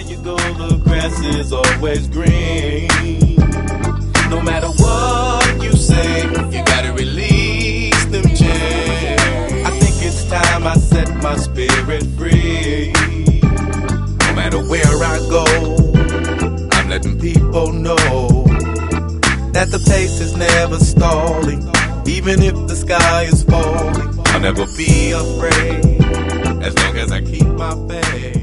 you go, the grass is always green. No matter what you say, you gotta release them chains. I think it's time I set my spirit free. No matter where I go, I'm letting people know that the pace is never stalling. Even if the sky is falling, I'll never be afraid, as long as I keep my faith.